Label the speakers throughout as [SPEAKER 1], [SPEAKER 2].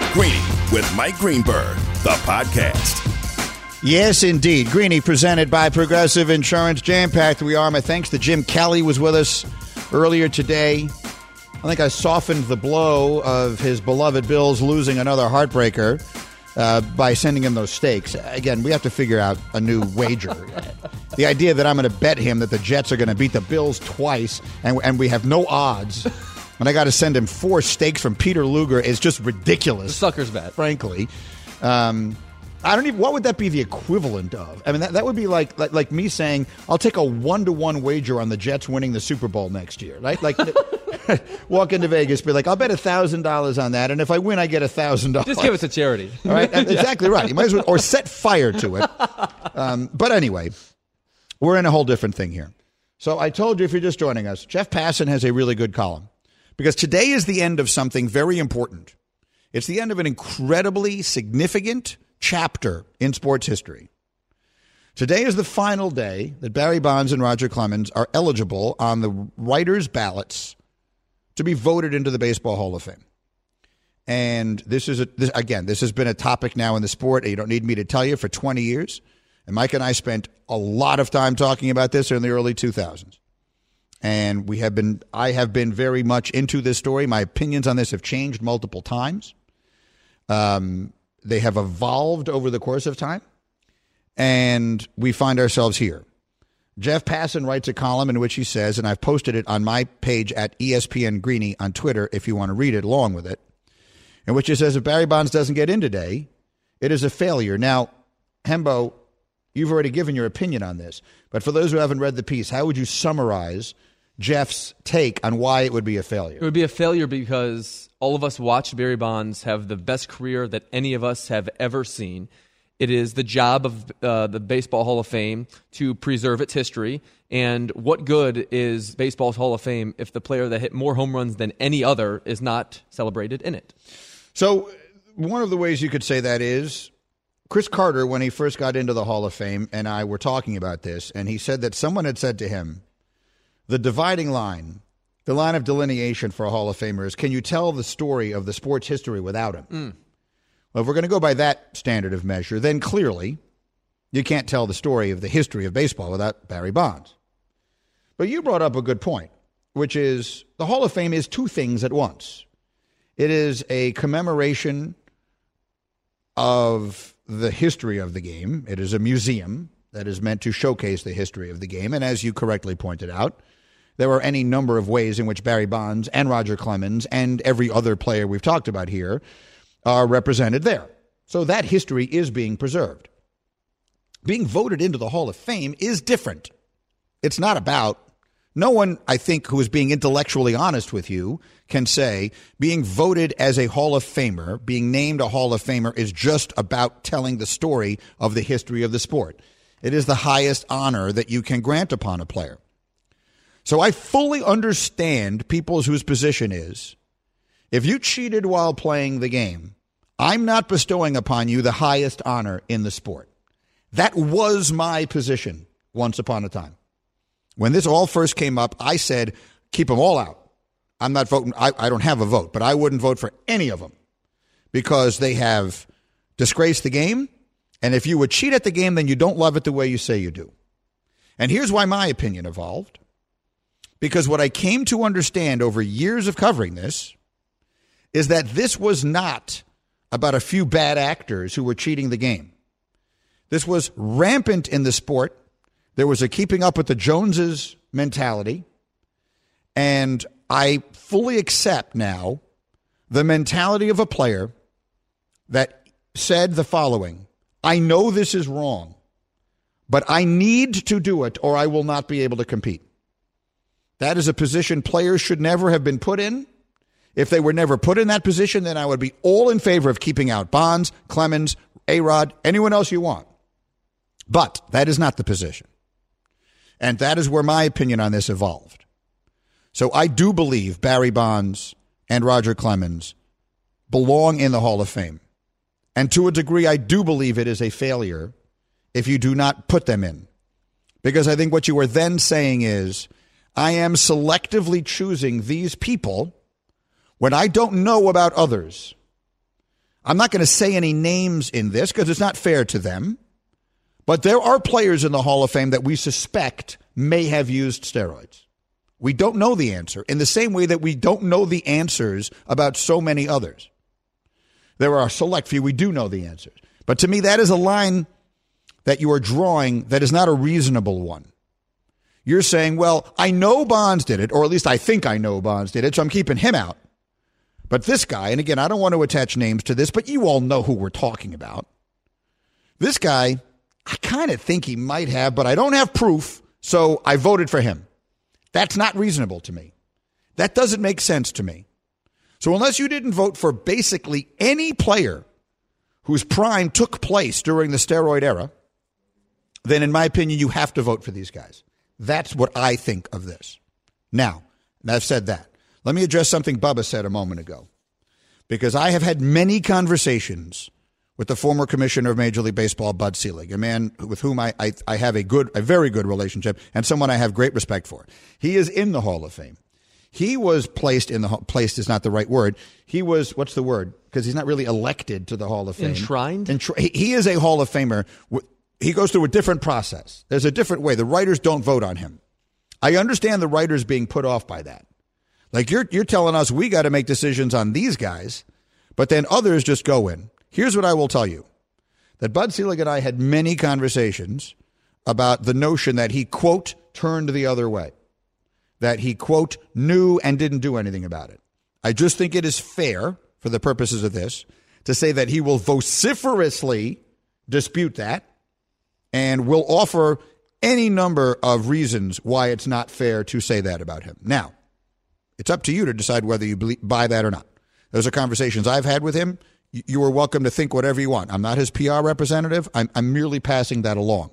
[SPEAKER 1] Greeny with Mike Greenberg, the podcast.
[SPEAKER 2] Yes, indeed. Greeny, presented by Progressive Insurance. Jam-packed we are. My thanks to Jim Kelly was with us earlier today. I think I softened the blow of his beloved Bills losing another heartbreaker by sending him those steaks. Again, we have to figure out a new wager. The idea that I'm going to bet him that the Jets are going to beat the Bills twice and we have no odds, and I got to send him 4 steaks from Peter Luger is just ridiculous.
[SPEAKER 3] The sucker's bet.
[SPEAKER 2] Frankly. I don't even. What would that be the equivalent of? I mean, that would be like me saying I'll take a 1-to-1 wager on the Jets winning the Super Bowl next year, right? Like, walk into Vegas, be like, I'll bet $1,000 on that, and if I win, I get $1,000.
[SPEAKER 3] Just give it to charity.
[SPEAKER 2] All right, exactly right. You might as well, or set fire to it. But anyway, we're in a whole different thing here. So I told you, if you're just joining us, Jeff Passan has a really good column because today is the end of something very important. It's the end of an incredibly significant chapter in sports history. Today is the final day that Barry Bonds and Roger Clemens are eligible on the writers' ballots to be voted into the Baseball Hall of Fame. And this has been a topic now in the sport. You don't need me to tell you, for 20 years. And Mike and I spent a lot of time talking about this in the early 2000s. And I have been very much into this story. My opinions on this have changed multiple times. They have evolved over the course of time, and we find ourselves here. Jeff Passan writes a column in which he says, and I've posted it on my page at ESPN Greeny on Twitter if you want to read it along with it, in which he says if Barry Bonds doesn't get in today, it is a failure. Now, Hembo, you've already given your opinion on this, but for those who haven't read the piece, how would you summarize Jeff's take on why it would be a failure?
[SPEAKER 3] It would be a failure because all of us watched Barry Bonds have the best career that any of us have ever seen. It is the job of the Baseball Hall of Fame to preserve its history. And what good is Baseball's Hall of Fame if the player that hit more home runs than any other is not celebrated in it?
[SPEAKER 2] So one of the ways you could say that is Chris Carter, when he first got into the Hall of Fame, and I were talking about this, and he said that someone had said to him, the dividing line, the line of delineation for a Hall of Famer is, can you tell the story of the sports history without him? Well, if we're going to go by that standard of measure, then clearly you can't tell the story of the history of baseball without Barry Bonds. But you brought up a good point, which is the Hall of Fame is 2 things at once. It is a commemoration of the history of the game. It is a museum that is meant to showcase the history of the game. And as you correctly pointed out, there are any number of ways in which Barry Bonds and Roger Clemens and every other player we've talked about here are represented there. So that history is being preserved. Being voted into the Hall of Fame is different. It's not about, no one, I think, who is being intellectually honest with you can say being voted as a Hall of Famer, being named a Hall of Famer is just about telling the story of the history of the sport. It is the highest honor that you can grant upon a player. So I fully understand people whose position is, if you cheated while playing the game, I'm not bestowing upon you the highest honor in the sport. That was my position once upon a time. When this all first came up, I said, keep them all out. I'm not voting. I don't have a vote, but I wouldn't vote for any of them because they have disgraced the game. And if you would cheat at the game, then you don't love it the way you say you do. And here's why my opinion evolved. Because what I came to understand over years of covering this is that this was not about a few bad actors who were cheating the game. This was rampant in the sport. There was a keeping up with the Joneses mentality. And I fully accept now the mentality of a player that said the following: I know this is wrong, but I need to do it or I will not be able to compete. That is a position players should never have been put in. If they were never put in that position, then I would be all in favor of keeping out Bonds, Clemens, A-Rod, anyone else you want. But that is not the position. And that is where my opinion on this evolved. So I do believe Barry Bonds and Roger Clemens belong in the Hall of Fame. And to a degree, I do believe it is a failure if you do not put them in. Because I think what you are then saying is, I am selectively choosing these people when I don't know about others. I'm not going to say any names in this because it's not fair to them. But there are players in the Hall of Fame that we suspect may have used steroids. We don't know the answer in the same way that we don't know the answers about so many others. There are a select few we do know the answers. But to me, that is a line that you are drawing that is not a reasonable one. You're saying, well, I know Bonds did it, or at least I think I know Bonds did it, so I'm keeping him out. But this guy, and again, I don't want to attach names to this, but you all know who we're talking about. This guy, I kind of think he might have, but I don't have proof, so I voted for him. That's not reasonable to me. That doesn't make sense to me. So unless you didn't vote for basically any player whose prime took place during the steroid era, then in my opinion, you have to vote for these guys. That's what I think of this. Now, I've said that. Let me address something Bubba said a moment ago, because I have had many conversations with the former commissioner of Major League Baseball, Bud Selig, a man with whom I have a very good relationship and someone I have great respect for. He is in the Hall of Fame. He was placed is not the right word. He was, what's the word? Because he's not really elected to the Hall of Fame.
[SPEAKER 3] Enshrined?
[SPEAKER 2] He is a Hall of Famer. He goes through a different process. There's a different way. The writers don't vote on him. I understand the writers being put off by that. Like you're telling us we got to make decisions on these guys, but then others just go in. Here's what I will tell you. That Bud Selig and I had many conversations about the notion that he, quote, turned the other way. That he, quote, knew and didn't do anything about it. I just think it is fair, for the purposes of this, to say that he will vociferously dispute that and will offer any number of reasons why it's not fair to say that about him. Now, it's up to you to decide whether you buy that or not. Those are conversations I've had with him. You are welcome to think whatever you want. I'm not his PR representative. I'm merely passing that along.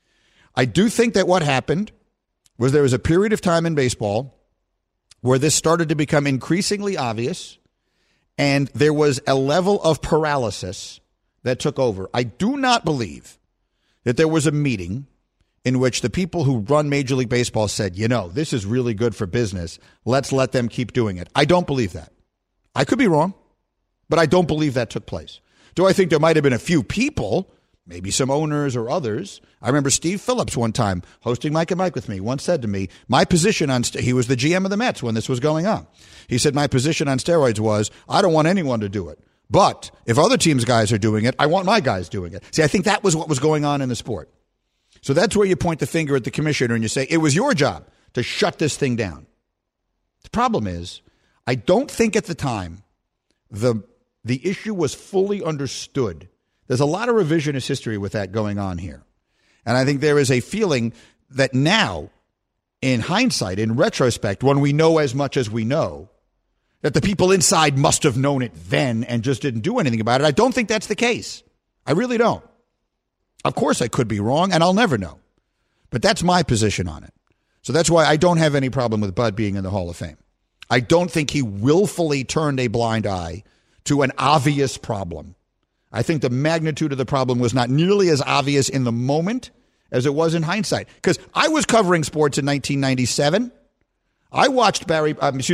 [SPEAKER 2] I do think that what happened was there was a period of time in baseball where this started to become increasingly obvious, and there was a level of paralysis that took over. I do not believe that there was a meeting in which the people who run Major League Baseball said, this is really good for business. Let's let them keep doing it. I don't believe that. I could be wrong, but I don't believe that took place. Do I think there might have been a few people, maybe some owners or others? I remember Steve Phillips one time hosting Mike and Mike with me once said to me, my position on, he was the GM of the Mets when this was going on. He said, my position on steroids was, I don't want anyone to do it. But if other teams' guys are doing it, I want my guys doing it. See, I think that was what was going on in the sport. So that's where you point the finger at the commissioner and you say, it was your job to shut this thing down. The problem is, I don't think at the time the issue was fully understood. There's a lot of revisionist history with that going on here. And I think there is a feeling that now, in hindsight, in retrospect, when we know as much as we know, that the people inside must have known it then and just didn't do anything about it. I don't think that's the case. I really don't. Of course, I could be wrong, and I'll never know. But that's my position on it. So that's why I don't have any problem with Bud being in the Hall of Fame. I don't think he willfully turned a blind eye to an obvious problem. I think the magnitude of the problem was not nearly as obvious in the moment as it was in hindsight. Because I was covering sports in 1997. I watched Mark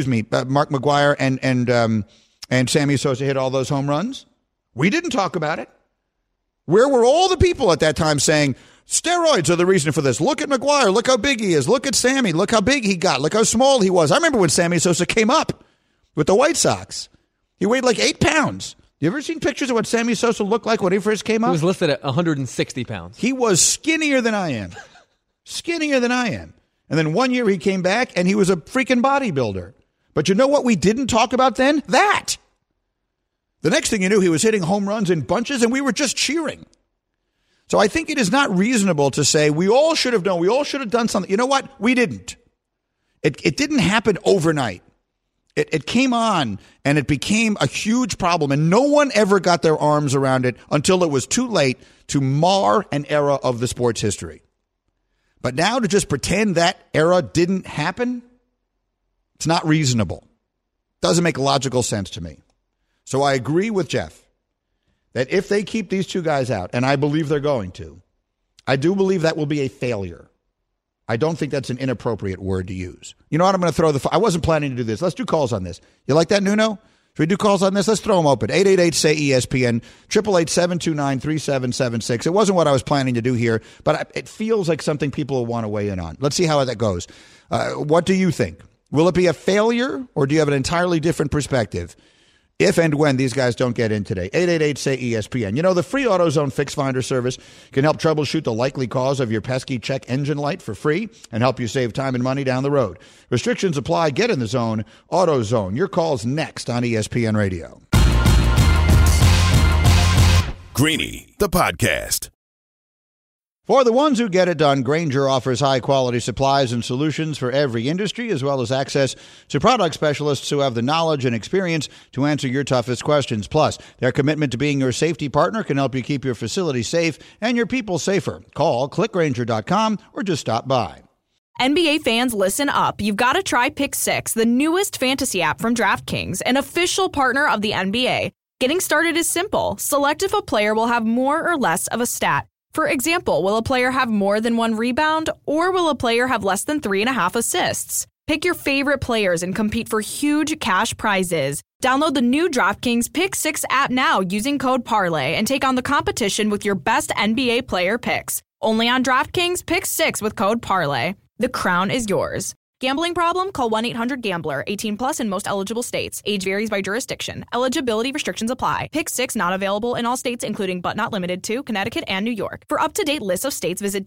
[SPEAKER 2] McGwire and Sammy Sosa hit all those home runs. We didn't talk about it. Where were all the people at that time saying, steroids are the reason for this? Look at McGwire. Look how big he is. Look at Sammy. Look how big he got. Look how small he was. I remember when Sammy Sosa came up with the White Sox. He weighed like 8 pounds. You ever seen pictures of what Sammy Sosa looked like when he first came up?
[SPEAKER 3] He was listed at 160 pounds.
[SPEAKER 2] He was skinnier than I am. Skinnier than I am. And then one year he came back and he was a freaking bodybuilder. But you know what we didn't talk about then? That. The next thing you knew, he was hitting home runs in bunches and we were just cheering. So I think it is not reasonable to say we all should have known. We all should have done something. You know what? We didn't. It didn't happen overnight. It came on and it became a huge problem. And no one ever got their arms around it until it was too late to mar an era of the sport's history. But now to just pretend that era didn't happen, it's not reasonable. Doesn't make logical sense to me. So I agree with Jeff that if they keep these two guys out, and I believe they're going to, I do believe that will be a failure. I don't think that's an inappropriate word to use. You know what? I'm going to throw I wasn't planning to do this. Let's do calls on this. You like that, Nuno? Should we do calls on this? Let's throw them open. 888-SAY-ESPN, 888-729-3776. It wasn't what I was planning to do here, but it feels like something people will want to weigh in on. Let's see how that goes. What do you think? Will it be a failure, or do you have an entirely different perspective if and when these guys don't get in today? 888-SAY-ESPN. You know, the free AutoZone Fix Finder service can help troubleshoot the likely cause of your pesky check engine light for free and help you save time and money down the road. Restrictions apply. Get in the zone. AutoZone. Your call's next on ESPN Radio.
[SPEAKER 1] Greeny, the podcast.
[SPEAKER 2] For the ones who get it done, Grainger offers high-quality supplies and solutions for every industry, as well as access to product specialists who have the knowledge and experience to answer your toughest questions. Plus, their commitment to being your safety partner can help you keep your facility safe and your people safer. Call, clickgrainger.com, or just stop by.
[SPEAKER 4] NBA fans, listen up. You've got to try Pick 6, the newest fantasy app from DraftKings, an official partner of the NBA. Getting started is simple. Select if a player will have more or less of a stat. For example, will a player have more than 1 rebound, or will a player have less than 3.5 assists? Pick your favorite players and compete for huge cash prizes. Download the new DraftKings Pick 6 app now using code Parlay and take on the competition with your best NBA player picks. Only on DraftKings Pick 6 with code Parlay. The crown is yours. Gambling problem? Call 1-800-GAMBLER. 18 plus in most eligible states. Age varies by jurisdiction. Eligibility restrictions apply. Pick 6 not available in all states, including but not limited to Connecticut and New York. For up-to-date lists of states, visit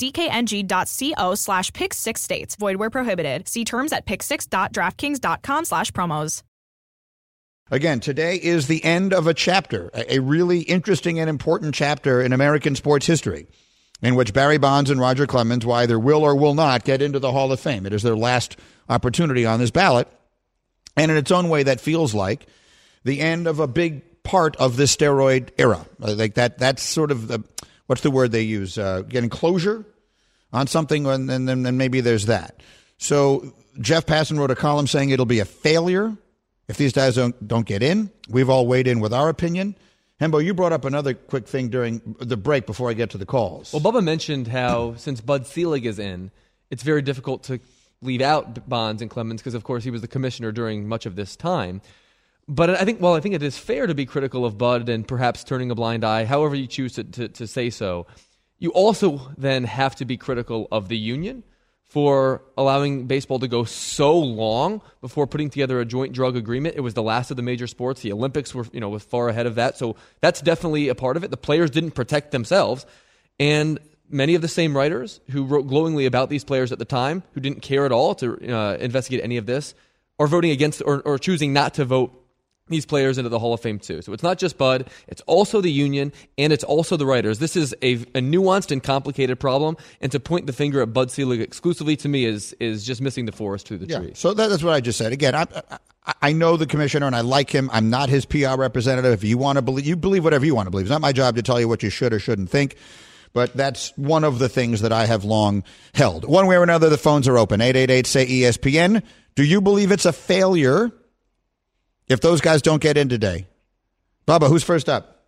[SPEAKER 4] dkng.co/pick6states. Void where prohibited. See terms at pick6.draftkings.com/promos.
[SPEAKER 2] Again, today is the end of a chapter, a really interesting and important chapter in American sports history, in which Barry Bonds and Roger Clemens will either will or will not get into the Hall of Fame. It is their last opportunity on this ballot. And in its own way, that feels like the end of a big part of this steroid era. Like that's sort of the, what's the word they use? Getting closure on something, and then maybe there's that. So Jeff Passan wrote a column saying it'll be a failure if these guys don't get in. We've all weighed in with our opinion. Hembo, you brought up another quick thing during the break before I get to the calls.
[SPEAKER 3] Well, Bubba mentioned how since Bud Selig is in, it's very difficult to leave out Bonds and Clemens because, of course, he was the commissioner during much of this time. But I think it is fair to be critical of Bud and perhaps turning a blind eye, however you choose to say so. You also then have to be critical of the union for allowing baseball to go so long before putting together a joint drug agreement. It was the last of the major sports. The Olympics were far ahead of that. So that's definitely a part of it. The players didn't protect themselves. And many of the same writers who wrote glowingly about these players at the time, who didn't care at all to investigate any of this, are voting against or choosing not to vote these players into the Hall of Fame too. So it's not just Bud, it's also the union, and it's also the writers. This is a nuanced and complicated problem, and to point the finger at Bud Selig exclusively to me is just missing the forest through the tree.
[SPEAKER 2] So that's what I just said. Again, I know the commissioner, and I like him. I'm not his PR representative. If you want to believe, you believe whatever you want to believe. It's not my job to tell you what you should or shouldn't think. But that's one of the things that I have long held. One way or another, the phones are open. 888-SAY-ESPN. Do you believe it's a failure if those guys don't get in today? Bubba, who's first up?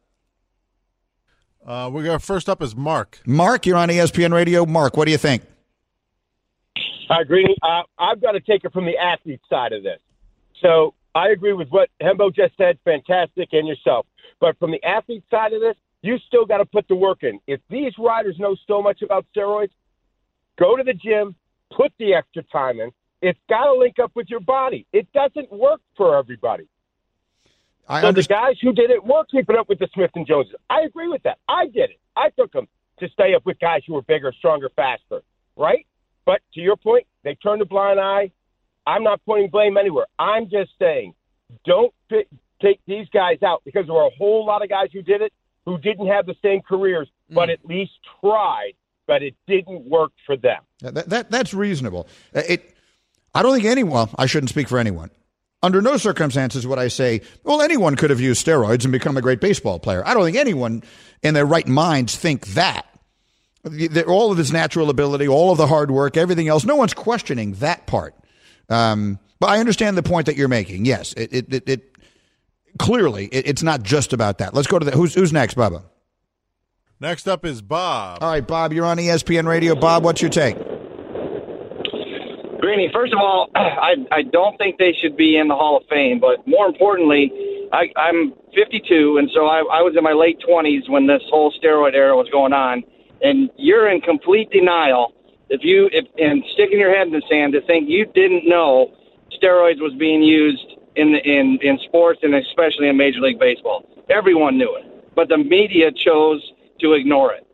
[SPEAKER 5] We got first up is Mark.
[SPEAKER 2] Mark, you're on ESPN Radio. Mark, what do you think?
[SPEAKER 6] Hi, Greeny. I've got to take it from the athlete side of this. So I agree with what Hembo just said. Fantastic, and yourself. But from the athlete side of this, you still got to put the work in. If these riders know so much about steroids, go to the gym, put the extra time in. It's got to link up with your body. It doesn't work for everybody. The guys who didn't were keeping up with the Smith and Joneses. I agree with that. I did it. I took them to stay up with guys who were bigger, stronger, faster, right? But to your point, they turned a blind eye. I'm not pointing blame anywhere. I'm just saying don't take these guys out because there were a whole lot of guys who did it who didn't have the same careers, but at least tried, but it didn't work for them.
[SPEAKER 2] That's reasonable. I don't think anyone, I shouldn't speak for anyone. Under no circumstances would I say, well, anyone could have used steroids and become a great baseball player. I don't think anyone in their right minds think that. All of his natural ability, all of the hard work, everything else, no one's questioning that part. But I understand the point that you're making. Yes, clearly, it's not just about that. Let's go to who's next, Bubba?
[SPEAKER 5] Next up is Bob.
[SPEAKER 2] All right, Bob, you're on ESPN Radio. Bob, what's your take?
[SPEAKER 7] Greeny, first of all, I don't think they should be in the Hall of Fame, but more importantly, I'm 52, and so I was in my late 20s when this whole steroid era was going on, and you're in complete denial and sticking your head in the sand to think you didn't know steroids was being used in sports and especially in Major League Baseball. Everyone knew it, but the media chose to ignore it.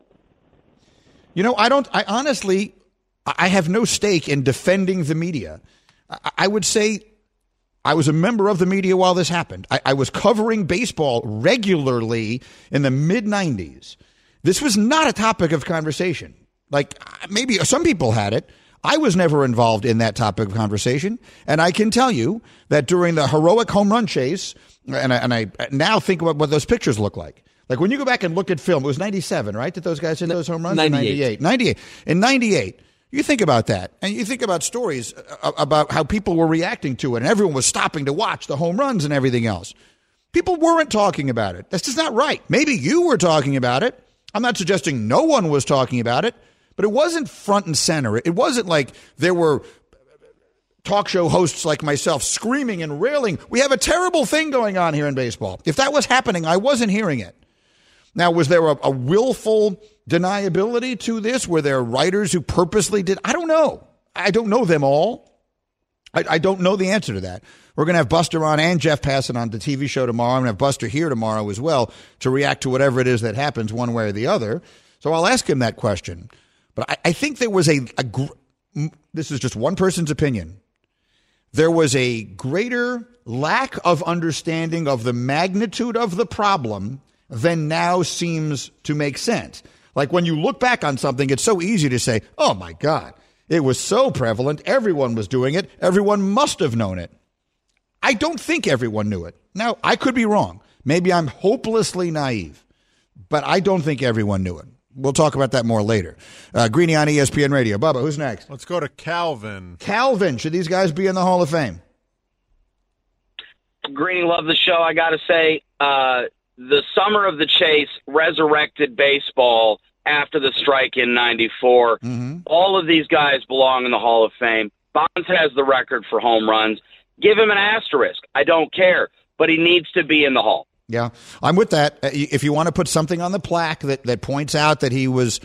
[SPEAKER 2] You know, I honestly have no stake in defending the media. I would say I was a member of the media while this happened. I was covering baseball regularly in the mid-'90s. This was not a topic of conversation. Like, maybe some people had it. I was never involved in that topic of conversation. And I can tell you that during the heroic home run chase, and I now think about what those pictures look like. Like, when you go back and look at film, it was 97, right, that those guys hit those home runs?
[SPEAKER 3] 98.
[SPEAKER 2] 98. In 98. You think about that, and you think about stories about how people were reacting to it, and everyone was stopping to watch the home runs and everything else. People weren't talking about it. That's just not right. Maybe you were talking about it. I'm not suggesting no one was talking about it, but it wasn't front and center. It wasn't like there were talk show hosts like myself screaming and railing. We have a terrible thing going on here in baseball. If that was happening, I wasn't hearing it. Now, was there a willful deniability to this? Were there writers who purposely did? I don't know. I don't know them all. I don't know the answer to that. We're going to have Buster on and Jeff Passan on the TV show tomorrow. I'm going to have Buster here tomorrow as well to react to whatever it is that happens one way or the other. So I'll ask him that question. But I think there was this is just one person's opinion. There was a greater lack of understanding of the magnitude of the problem than now seems to make sense. Like, when you look back on something, it's so easy to say, oh, my God, it was so prevalent. Everyone was doing it. Everyone must have known it. I don't think everyone knew it. Now, I could be wrong. Maybe I'm hopelessly naive, but I don't think everyone knew it. We'll talk about that more later. Greeny on ESPN Radio. Bubba, who's next?
[SPEAKER 5] Let's go to Calvin.
[SPEAKER 2] Calvin, should these guys be in the Hall of Fame?
[SPEAKER 8] Greeny, love the show. I got to say, the summer of the chase resurrected baseball after the strike in 94. Mm-hmm. All of these guys belong in the Hall of Fame. Bonds has the record for home runs. Give him an asterisk. I don't care, but he needs to be in the Hall.
[SPEAKER 2] Yeah, I'm with that. If you want to put something on the plaque that points out that he was,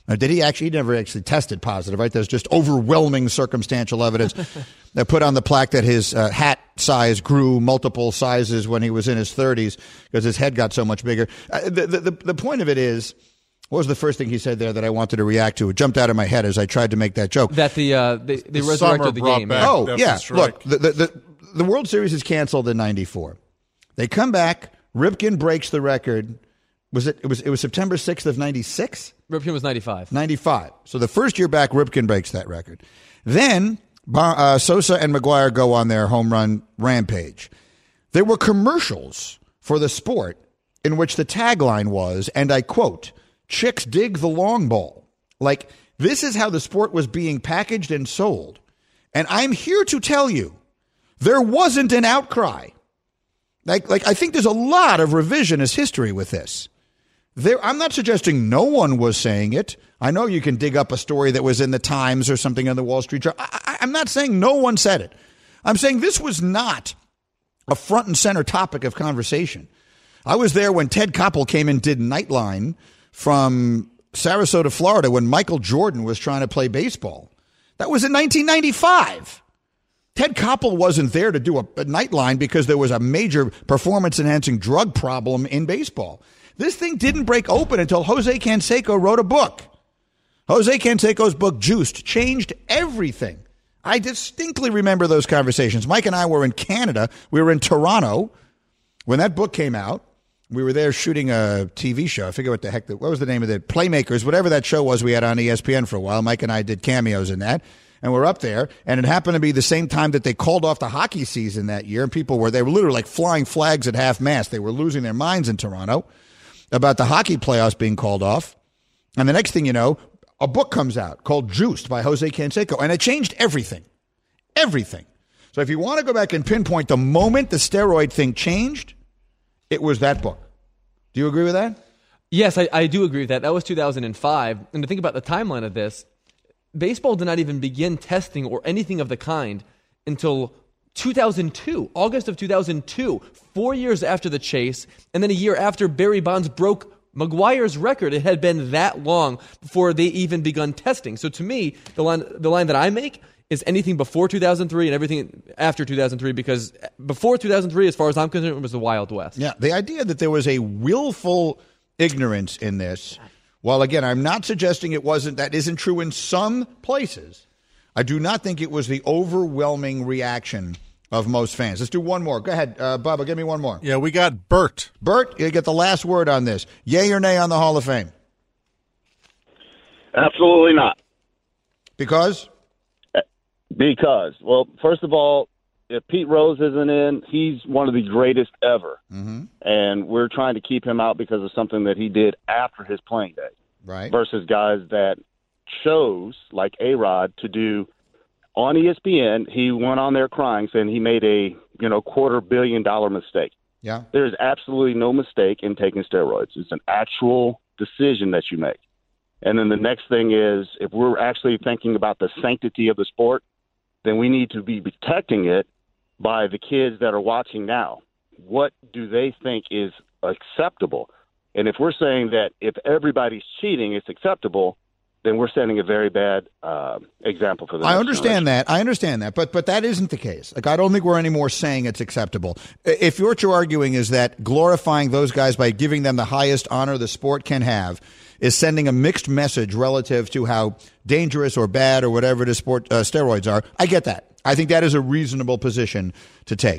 [SPEAKER 2] he never actually tested positive, right? There's just overwhelming circumstantial evidence that put on the plaque that his hat size grew multiple sizes when he was in his 30s because his head got so much bigger. The point of it is, what was the first thing he said there that I wanted to react to? It jumped out of my head as I tried to make that joke.
[SPEAKER 3] That they resurrected the game.
[SPEAKER 2] Oh, yeah. Look, the World Series is canceled in 94. They come back. Ripken breaks the record. It was September 6th of 96?
[SPEAKER 3] Ripken was 95.
[SPEAKER 2] 95. So the first year back, Ripken breaks that record. Then Sosa and McGuire go on their home run rampage. There were commercials for the sport in which the tagline was, and I quote, "Chicks dig the long ball." Like, this is how the sport was being packaged and sold. And I'm here to tell you, there wasn't an outcry. Like I think there's a lot of revisionist history with this. I'm not suggesting no one was saying it. I know you can dig up a story that was in the Times or something on the Wall Street Journal. I'm not saying no one said it. I'm saying this was not a front and center topic of conversation. I was there when Ted Koppel came and did Nightline from Sarasota, Florida, when Michael Jordan was trying to play baseball. That was in 1995. Ted Koppel wasn't there to do a Nightline because there was a major performance-enhancing drug problem in baseball. This thing didn't break open until Jose Canseco wrote a book. Jose Canseco's book, Juiced, changed everything. I distinctly remember those conversations. Mike and I were in Canada. We were in Toronto when that book came out. We were there shooting a TV show. I forget what the heck, what was the name of it? Playmakers, whatever that show was we had on ESPN for a while. Mike and I did cameos in that. And we're up there, and it happened to be the same time that they called off the hockey season that year. And they were literally like flying flags at half-mast. They were losing their minds in Toronto about the hockey playoffs being called off. And the next thing you know, a book comes out called Juiced by Jose Canseco, and it changed everything. Everything. So if you want to go back and pinpoint the moment the steroid thing changed, it was that book. Do you agree with that?
[SPEAKER 3] Yes, I do agree with that. That was 2005. And to think about the timeline of this, baseball did not even begin testing or anything of the kind until 2002, August of 2002, 4 years after the chase, and then a year after Barry Bonds broke McGwire's record. It had been that long before they even begun testing. So to me, the line that I make is anything before 2003 and everything after 2003, because before 2003, as far as I'm concerned, it was the Wild West.
[SPEAKER 2] Yeah, the idea that there was a willful ignorance in this, while again, I'm not suggesting that isn't true in some places, I do not think it was the overwhelming reaction of most fans. Let's do one more. Go ahead, Bubba, give me one more.
[SPEAKER 5] Yeah, we got Bert.
[SPEAKER 2] Bert, you get the last word on this. Yay or nay on the Hall of Fame?
[SPEAKER 9] Absolutely not.
[SPEAKER 2] Because?
[SPEAKER 9] Well, first of all, if Pete Rose isn't in, he's one of the greatest ever. Mm-hmm. And we're trying to keep him out because of something that he did after his playing day.
[SPEAKER 2] Right.
[SPEAKER 9] Versus guys that chose, like A-Rod, to do on ESPN, he went on there crying, saying he made a $250 million mistake.
[SPEAKER 2] Yeah.
[SPEAKER 9] There's absolutely no mistake in taking steroids. It's an actual decision that you make. And then the next thing is, if we're actually thinking about the sanctity of the sport, then we need to be protecting it by the kids that are watching now. What do they think is acceptable? And if we're saying that if everybody's cheating, it's acceptable, then we're setting a very bad example for the next
[SPEAKER 2] generation. I understand that, but that isn't the case. Like, I don't think we're anymore saying it's acceptable. If what you're arguing is that glorifying those guys by giving them the highest honor the sport can have is sending a mixed message relative to how dangerous or bad or whatever the sport steroids are, I get that. I think that is a reasonable position to take.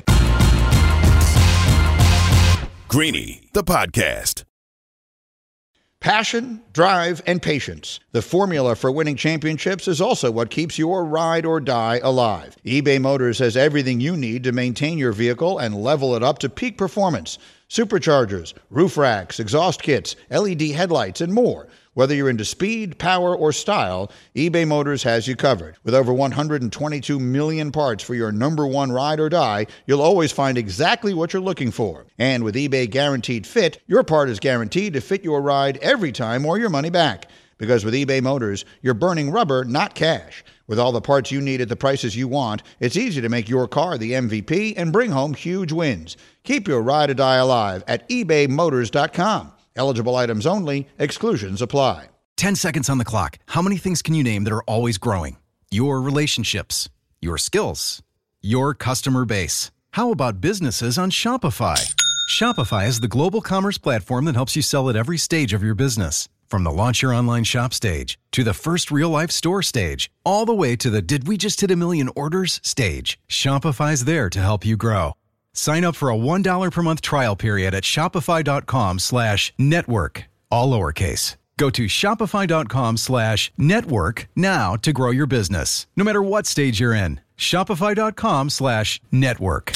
[SPEAKER 1] Greeny, the podcast.
[SPEAKER 2] Passion, drive, and patience. The formula for winning championships is also what keeps your ride or die alive. eBay Motors has everything you need to maintain your vehicle and level it up to peak performance. Superchargers, roof racks, exhaust kits, LED headlights, and more. Whether you're into speed, power, or style, eBay Motors has you covered. With over 122 million parts for your number one ride or die, you'll always find exactly what you're looking for. And with eBay Guaranteed Fit, your part is guaranteed to fit your ride every time or your money back. Because with eBay Motors, you're burning rubber, not cash. With all the parts you need at the prices you want, it's easy to make your car the MVP and bring home huge wins. Keep your ride or die alive at ebaymotors.com. Eligible items only. Exclusions apply.
[SPEAKER 10] 10 seconds on the clock. How many things can you name that are always growing? Your relationships, your skills, your customer base. How about businesses on Shopify? Shopify is the global commerce platform that helps you sell at every stage of your business. From the launch your online shop stage, to the first real-life store stage, all the way to the did we just hit 1 million orders stage. Shopify's there to help you grow. Sign up for a $1 per month trial period at shopify.com/network, all lowercase. Go to shopify.com/network now to grow your business, no matter what stage you're in. Shopify.com/network.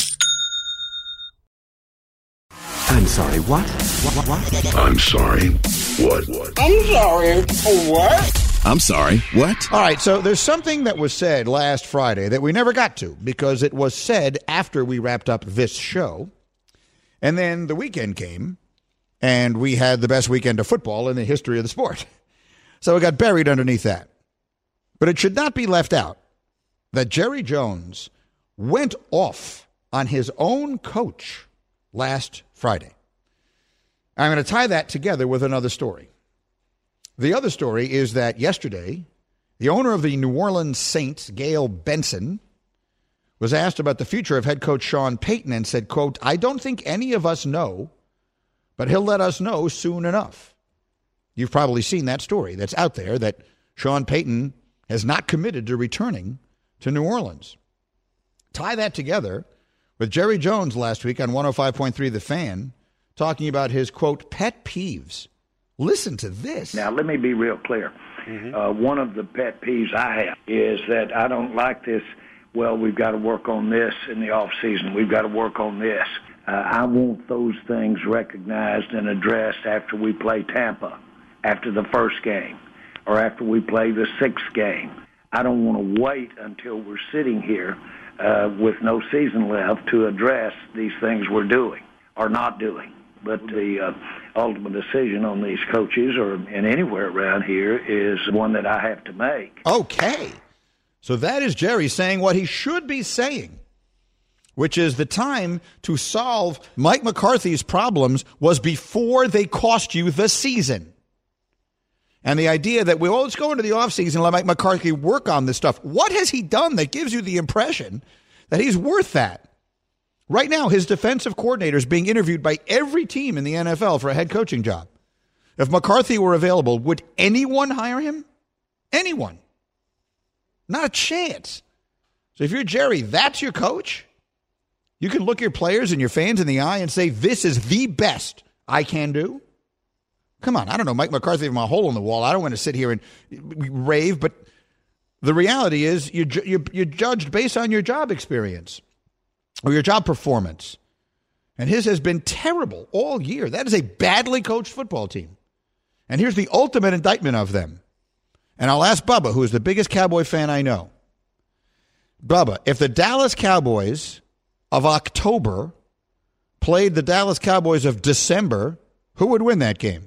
[SPEAKER 11] I'm sorry, what? What?
[SPEAKER 1] I'm sorry, what?
[SPEAKER 11] I'm sorry, what?
[SPEAKER 1] I'm sorry, what?
[SPEAKER 2] All right, so there's something that was said last Friday that we never got to because it was said after we wrapped up this show. And then the weekend came, and we had the best weekend of football in the history of the sport. So it got buried underneath that. But it should not be left out that Jerry Jones went off on his own coach last Friday. I'm going to tie that together with another story. The other story is that yesterday, the owner of the New Orleans Saints, Gayle Benson, was asked about the future of head coach Sean Payton and said, quote, "I don't think any of us know, but he'll let us know soon enough." You've probably seen that story that's out there that Sean Payton has not committed to returning to New Orleans. Tie that together with Jerry Jones last week on 105.3 The Fan talking about his, quote, pet peeves. Listen to this.
[SPEAKER 12] Now, let me be real clear. One of the pet peeves I have is that I don't like this, well, we've got to work on this in the off season. We've got to work on this. I want those things recognized and addressed after we play Tampa, after the first game, or after we play the sixth game. I don't want to wait until we're sitting here with no season left to address these things we're doing or not doing. But the ultimate decision on these coaches or in anywhere around here is one that I have to make.
[SPEAKER 2] Okay. So that is Jerry saying what he should be saying. which is the time to solve Mike McCarthy's problems was before they cost you the season. And the idea that let's go into the offseason and let Mike McCarthy work on this stuff. What has he done that gives you the impression that he's worth that? Right now, his defensive coordinator is being interviewed by every team in the NFL for a head coaching job. If McCarthy were available, would anyone hire him? Anyone. Not a chance. So if you're Jerry, that's your coach? You can look your players and your fans in the eye and say, this is the best I can do? Come on, I don't know, Mike McCarthy from a hole in the wall. I don't want to sit here and rave, but the reality is you're judged based on your job experience or your job performance. And his has been terrible all year. That is a badly coached football team. And here's the ultimate indictment of them. And I'll ask Bubba, who is the biggest Cowboy fan I know. Bubba, if the Dallas Cowboys of October played the Dallas Cowboys of December, who would win that game?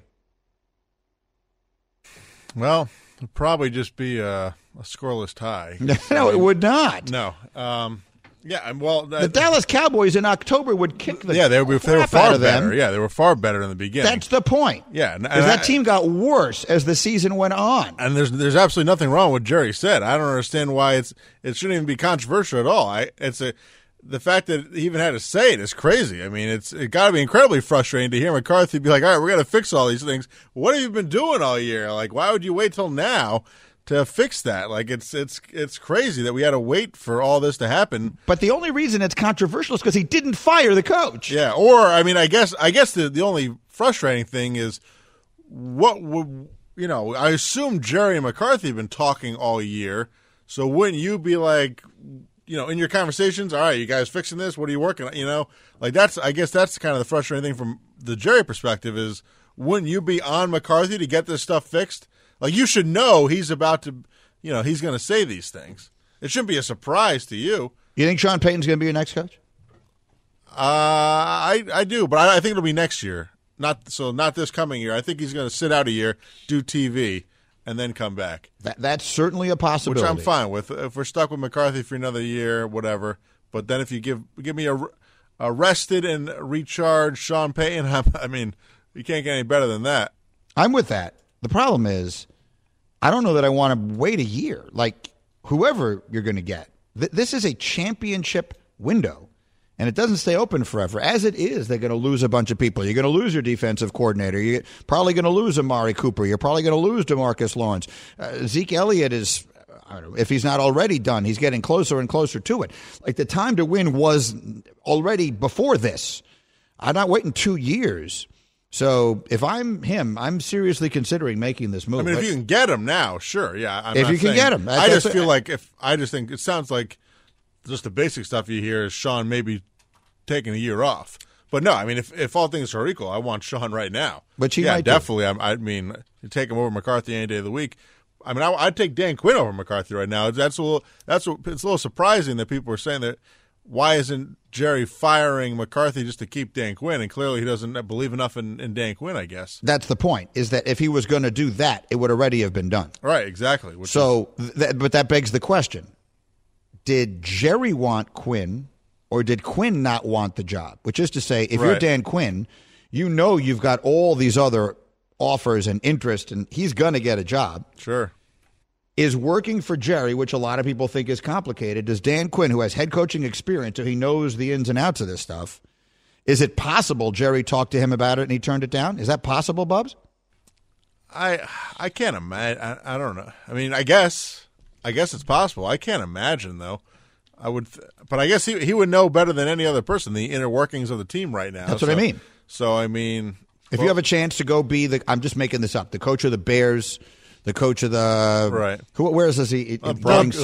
[SPEAKER 5] Well, it'd probably just be a scoreless tie.
[SPEAKER 2] No, it would not.
[SPEAKER 5] No. Yeah, well,
[SPEAKER 2] the Dallas Cowboys in October would kick the
[SPEAKER 5] they were
[SPEAKER 2] crap
[SPEAKER 5] far
[SPEAKER 2] out of them.
[SPEAKER 5] better. Yeah, they were far better in the beginning.
[SPEAKER 2] That's the point.
[SPEAKER 5] Yeah,
[SPEAKER 2] because that team got worse as the season went on.
[SPEAKER 5] And there's absolutely nothing wrong with what Jerry said. I don't understand why it shouldn't even be controversial at all. The fact that he even had to say it is crazy. I mean, it got to be incredibly frustrating to hear McCarthy be like, all right, we're going to fix all these things. What have you been doing all year? Like, why would you wait till now to fix that? Like, it's crazy that we had to wait for all this to happen.
[SPEAKER 2] But the only reason it's controversial is because he didn't fire the coach.
[SPEAKER 5] Yeah, or, I mean, I guess the only frustrating thing is what would, I assume Jerry and McCarthy have been talking all year, so wouldn't you be like, in your conversations, all right, you guys fixing this? What are you working on? I guess that's kind of the frustrating thing from the Jerry perspective is, wouldn't you be on McCarthy to get this stuff fixed? Like, you should know he's about to, he's going to say these things. It shouldn't be a surprise to you.
[SPEAKER 2] You think Sean Payton's going to be your next coach?
[SPEAKER 5] I do, but I think it'll be next year. Not this coming year. I think he's going to sit out a year, do TV, and then come back.
[SPEAKER 2] That's certainly a possibility.
[SPEAKER 5] Which I'm fine with. If we're stuck with McCarthy for another year, whatever. But then if you give me a rested and recharged Sean Payton, I mean, you can't get any better than that.
[SPEAKER 2] I'm with that. The problem is, I don't know that I want to wait a year. Like, whoever you're going to get. This is a championship window, and it doesn't stay open forever. As it is, they're going to lose a bunch of people. You're going to lose your defensive coordinator. You're probably going to lose Amari Cooper. You're probably going to lose DeMarcus Lawrence. Zeke Elliott is, I don't know, if he's not already done, he's getting closer and closer to it. Like, the time to win was already before this. I'm not waiting 2 years. So if I'm him, I'm seriously considering making this move.
[SPEAKER 5] I mean, if you can get him now, sure, yeah.
[SPEAKER 2] If you can get him.
[SPEAKER 5] I just think it sounds like just the basic stuff you hear is Sean maybe taking a year off. But no, I mean, if all things are equal, I want Sean right now.
[SPEAKER 2] But
[SPEAKER 5] yeah, definitely. I mean, you take him over McCarthy any day of the week. I mean, I'd take Dan Quinn over McCarthy right now. It's a little surprising that people are saying that. Why isn't Jerry firing McCarthy just to keep Dan Quinn? And clearly he doesn't believe enough in Dan Quinn, I guess.
[SPEAKER 2] That's the point, is that if he was going to do that, it would already have been done.
[SPEAKER 5] Right, exactly.
[SPEAKER 2] But that begs the question. Did Jerry want Quinn, or did Quinn not want the job? Which is to say, if you're Dan Quinn, you've got all these other offers and interest, and he's going to get a job.
[SPEAKER 5] Sure.
[SPEAKER 2] Is working for Jerry, which a lot of people think is complicated. Does Dan Quinn, who has head coaching experience, so he knows the ins and outs of this stuff, is it possible Jerry talked to him about it and he turned it down? Is that possible, Bubs?
[SPEAKER 5] I can't imagine. I don't know. I mean, I guess it's possible. I can't imagine, though. But I guess he would know better than any other person the inner workings of the team right now.
[SPEAKER 2] That's what I mean.
[SPEAKER 5] So, I mean.
[SPEAKER 2] If you have a chance to go be I'm just making this up, the coach of the Bears, the coach of the where is he?
[SPEAKER 13] The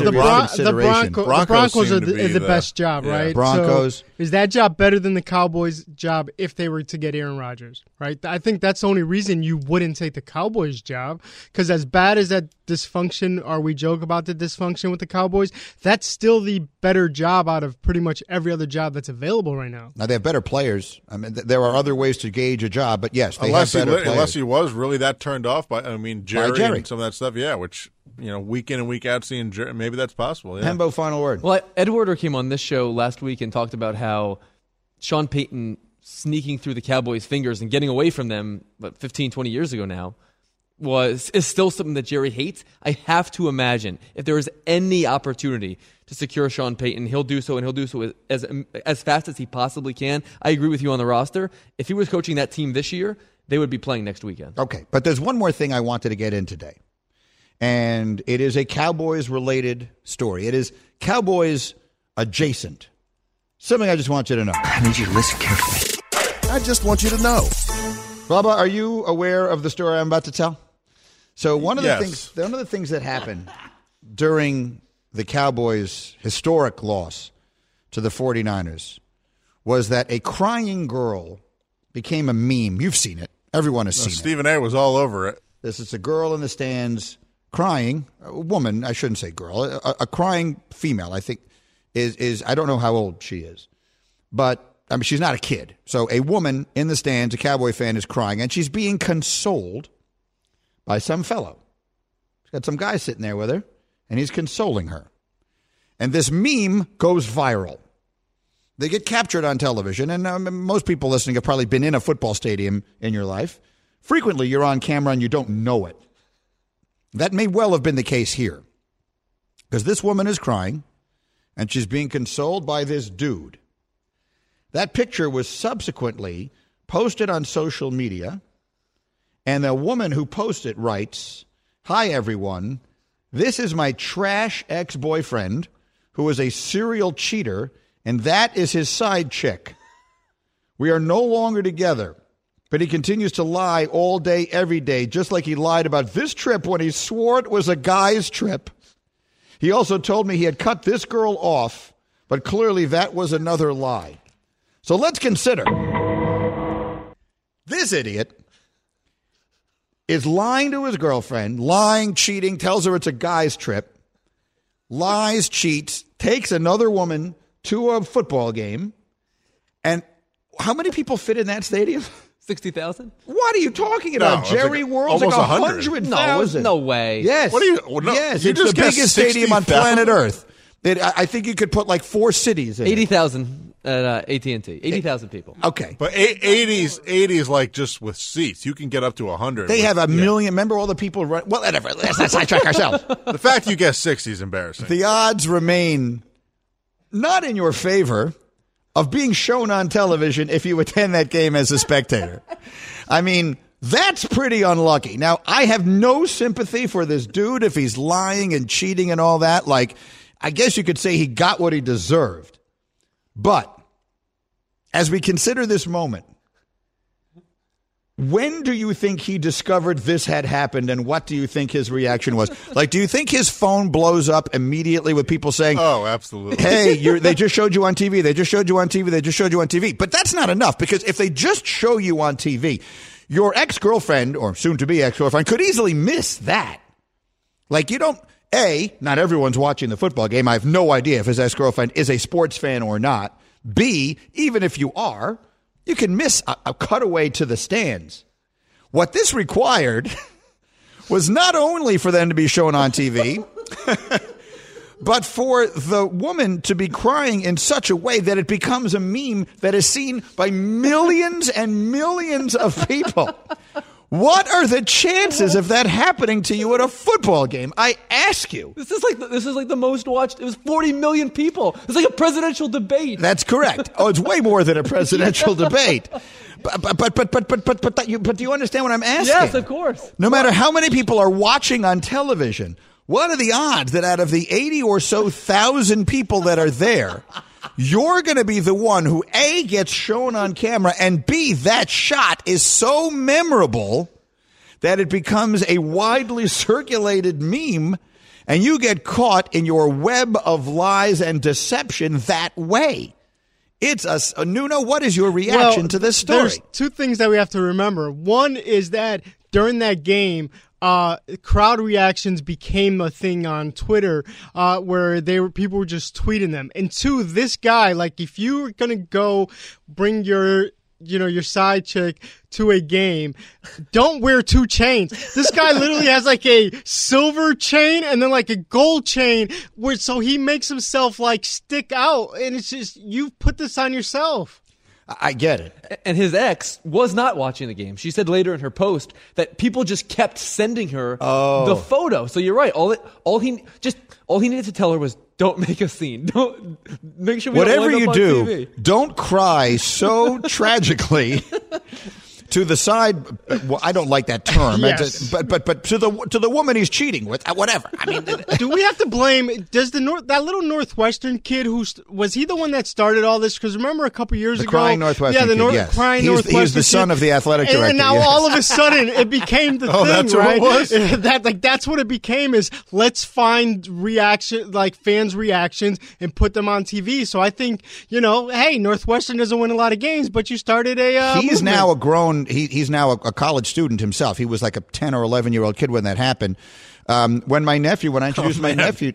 [SPEAKER 13] Broncos are the best job, right?
[SPEAKER 2] Broncos.
[SPEAKER 13] So is that job better than the Cowboys' job if they were to get Aaron Rodgers? Right. I think that's the only reason you wouldn't take the Cowboys' job, because as bad as that dysfunction, or we joke about the dysfunction with the Cowboys, that's still the better job out of pretty much every other job that's available right now.
[SPEAKER 2] Now they have better players. I mean, there are other ways to gauge a job, but yes, they have better players.
[SPEAKER 5] Unless he was really that turned off by Jerry. And some of that stuff, yeah, which week in and week out seeing maybe that's possible. Yeah.
[SPEAKER 2] Hembo, final word.
[SPEAKER 3] Well, Ed Werder came on this show last week and talked about how Sean Payton sneaking through the Cowboys' fingers and getting away from them 15, 20 years ago now is still something that Jerry hates. I have to imagine if there is any opportunity to secure Sean Payton, he'll do so, and he'll do so as fast as he possibly can. I agree with you on the roster. If he was coaching that team this year, they would be playing next weekend.
[SPEAKER 2] Okay, but there's one more thing I wanted to get in today, and it is a Cowboys-related story. It is Cowboys adjacent. Something I just want you to know.
[SPEAKER 11] I need you to listen carefully.
[SPEAKER 1] I just want you to know.
[SPEAKER 2] Bubba, are you aware of the story I'm about to tell? So one of the
[SPEAKER 5] Yes.
[SPEAKER 2] things that happened during the Cowboys' historic loss to the 49ers was that a crying girl became a meme. You've seen it. Everyone has seen it.
[SPEAKER 5] Stephen A. was all over it.
[SPEAKER 2] This is a girl in the stands crying. A woman, I shouldn't say girl. A crying female, I think, is I don't know how old she is. But, I mean, she's not a kid. So a woman in the stands, a Cowboy fan, is crying, and she's being consoled by some fellow. She's got some guy sitting there with her, and he's consoling her. And this meme goes viral. They get captured on television, and most people listening have probably been in a football stadium in your life. Frequently, you're on camera and you don't know it. That may well have been the case here, because this woman is crying, and she's being consoled by this dude. That picture was subsequently posted on social media, and the woman who posted writes, "Hi, everyone. This is my trash ex-boyfriend who is a serial cheater, and that is his side chick. We are no longer together, but he continues to lie all day, every day, just like he lied about this trip when he swore it was a guy's trip. He also told me he had cut this girl off, but clearly that was another lie." So let's consider. This idiot is lying to his girlfriend, lying, cheating, tells her it's a guy's trip, lies, cheats, takes another woman to a football game. And how many people fit in that stadium?
[SPEAKER 3] 60,000?
[SPEAKER 2] What are you talking about?
[SPEAKER 5] No,
[SPEAKER 2] Jerry World's like
[SPEAKER 5] almost 100,000.
[SPEAKER 3] No way.
[SPEAKER 2] Yes.
[SPEAKER 5] What are you? No,
[SPEAKER 2] yes,
[SPEAKER 5] you
[SPEAKER 2] it's
[SPEAKER 5] just
[SPEAKER 2] the
[SPEAKER 5] guessed
[SPEAKER 2] biggest stadium on
[SPEAKER 5] 60,000?
[SPEAKER 2] planet Earth. I think you could put like 4 cities in it.
[SPEAKER 3] 80,000 at AT&T. 80,000 people.
[SPEAKER 2] Okay.
[SPEAKER 5] But 80s like just with seats. You can get up to 100.
[SPEAKER 2] They have a million. Remember all the people run. Well, whatever. Let's not sidetrack ourselves.
[SPEAKER 5] The fact you guess 60 is embarrassing.
[SPEAKER 2] The odds remain not in your favor of being shown on television if you attend that game as a spectator. I mean, that's pretty unlucky. Now, I have no sympathy for this dude if he's lying and cheating and all that. Like, I guess you could say he got what he deserved. But as we consider this moment, when do you think he discovered this had happened, and what do you think his reaction was? Like, do you think his phone blows up immediately with people saying,
[SPEAKER 5] "Oh, absolutely.
[SPEAKER 2] Hey, they just showed you on TV. They just showed you on TV. They just showed you on TV." But that's not enough, because if they just show you on TV, your ex-girlfriend or soon-to-be ex-girlfriend could easily miss that. Like, you don't, A, not everyone's watching the football game. I have no idea if his ex-girlfriend is a sports fan or not. B, even if you are, you can miss a cutaway to the stands. What this required was not only for them to be shown on TV, but for the woman to be crying in such a way that it becomes a meme that is seen by millions and millions of people. What are the chances of that happening to you at a football game? I ask you.
[SPEAKER 3] This is like the most watched. It was 40 million people. It's like a presidential debate.
[SPEAKER 2] That's correct. Oh, it's way more than a presidential debate. But do you understand what I'm asking?
[SPEAKER 3] Yes, of course.
[SPEAKER 2] No matter how many people are watching on television, what are the odds that out of the 80 or so thousand people that are there, you're going to be the one who, A, gets shown on camera, and B, that shot is so memorable that it becomes a widely circulated meme, and you get caught in your web of lies and deception that way? It's a Nuno, what is your reaction to this story?
[SPEAKER 13] There's 2 things that we have to remember. One is that during that game, crowd reactions became a thing on Twitter, where people were just tweeting them. And 2, this guy, like, if you're gonna go bring your your side chick to a game, don't wear 2 chains. This guy literally has like a silver chain and then like a gold chain, so he makes himself like stick out, and it's just, you've put this on yourself.
[SPEAKER 2] I get it.
[SPEAKER 3] And his ex was not watching the game. She said later in her post that people just kept sending her the photo. So you're right. All he needed to tell her was, don't make a scene. Don't make sure we
[SPEAKER 2] whatever
[SPEAKER 3] don't
[SPEAKER 2] you
[SPEAKER 3] up
[SPEAKER 2] do,
[SPEAKER 3] on TV.
[SPEAKER 2] Don't cry so tragically to the side. Well, I don't like that term.
[SPEAKER 13] Yes.
[SPEAKER 2] But to the woman he's cheating with, whatever. I mean,
[SPEAKER 13] do we have to blame? Does that little Northwestern kid was he the one that started all this? Because remember a couple years ago,
[SPEAKER 2] crying Northwestern
[SPEAKER 13] kid,
[SPEAKER 2] yes.
[SPEAKER 13] crying Northwestern.
[SPEAKER 2] He's the son of the athletic director.
[SPEAKER 13] And now
[SPEAKER 2] yes.
[SPEAKER 13] all of a sudden it became the thing,
[SPEAKER 5] that's
[SPEAKER 13] right?
[SPEAKER 5] what it was?
[SPEAKER 13] That's what it became. Is let's find fans' reactions and put them on TV. So I think hey, Northwestern doesn't win a lot of games, but you started a.
[SPEAKER 2] He's
[SPEAKER 13] movement.
[SPEAKER 2] now a grown. He's now a college student himself. He was like a 10 or 11-year-old kid when that happened. When I introduced my nephew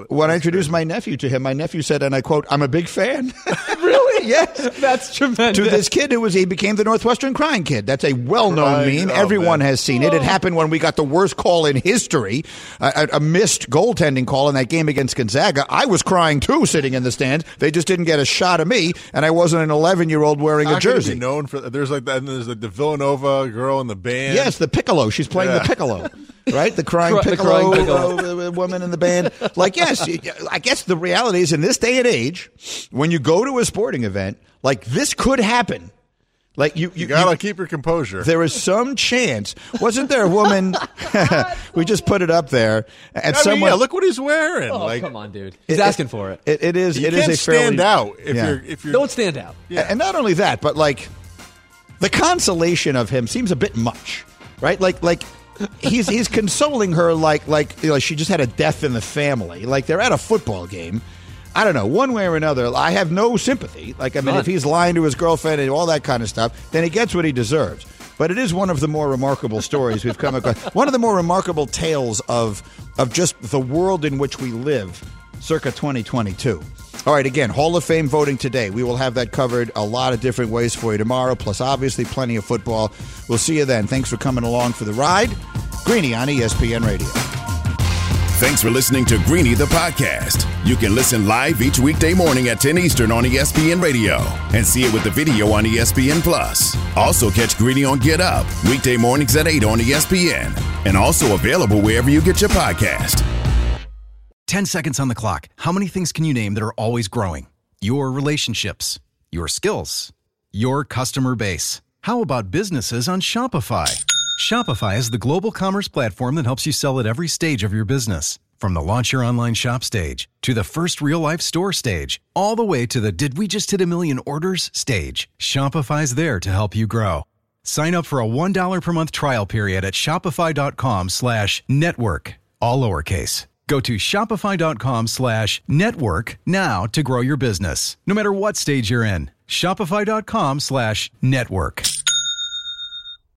[SPEAKER 2] to him, my nephew said, and I quote, "I'm a big fan."
[SPEAKER 3] Really?
[SPEAKER 2] Yes,
[SPEAKER 3] that's tremendous.
[SPEAKER 2] To this kid he became the Northwestern crying kid. That's a well-known meme. Everyone has seen it. It happened when we got the worst call in history, a missed goaltending call in that game against Gonzaga. I was crying too, sitting in the stands. They just didn't get a shot of me, and I wasn't an 11-year-old wearing a jersey.
[SPEAKER 5] Known for there's like the Villanova girl in the band.
[SPEAKER 2] Yes, the piccolo. She's playing the piccolo. Right? The crying piccolo woman in the band. Like, yes, I guess the reality is in this day and age, when you go to a sporting event, like this could happen. Like you
[SPEAKER 5] gotta keep your composure.
[SPEAKER 2] There is some chance. Wasn't there a woman? We just put it up there.
[SPEAKER 5] Look what he's wearing.
[SPEAKER 3] Oh, come on, dude. He's asking for it.
[SPEAKER 2] It is.
[SPEAKER 5] You
[SPEAKER 2] it
[SPEAKER 5] can't
[SPEAKER 2] is a fairly,
[SPEAKER 5] stand out if you're.
[SPEAKER 3] Don't stand out.
[SPEAKER 2] Yeah. And not only that, but like the consolation of him seems a bit much, right? Like. He's consoling her like she just had a death in the family. Like they're at a football game. I don't know, one way or another. I have no sympathy. Like, I mean, if he's lying to his girlfriend and all that kind of stuff, then he gets what he deserves. But it is one of the more remarkable stories we've come across. One of the more remarkable tales of just the world in which we live, circa 2022. All right, again, Hall of Fame voting today. We will have that covered a lot of different ways for you tomorrow, plus obviously plenty of football. We'll see you then. Thanks for coming along for the ride. Greeny on ESPN Radio.
[SPEAKER 1] Thanks for listening to Greeny the podcast. You can listen live each weekday morning at 10 Eastern on ESPN Radio and see it with the video on ESPN Plus. Also catch Greeny on Get Up weekday mornings at 8 on ESPN and also available wherever you get your podcast.
[SPEAKER 10] 10 seconds on the clock. How many things can you name that are always growing? Your relationships, your skills, your customer base. How about businesses on Shopify? Shopify is the global commerce platform that helps you sell at every stage of your business. From the launch your online shop stage to the first real-life store stage, all the way to the did we just hit a million orders stage. Shopify's there to help you grow. Sign up for a $1 per month trial period at shopify.com/network, all lowercase. Go to shopify.com/network now to grow your business, no matter what stage you're in. Shopify.com/network.